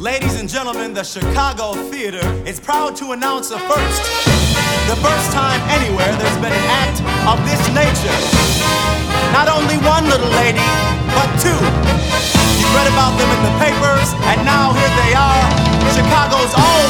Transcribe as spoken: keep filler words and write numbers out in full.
Ladies and gentlemen, the Chicago Theater is proud to announce a first. The first time anywhere there's been an act of this nature. Not only one little lady, but two. You read about them in the papers, and now here they are, Chicago's own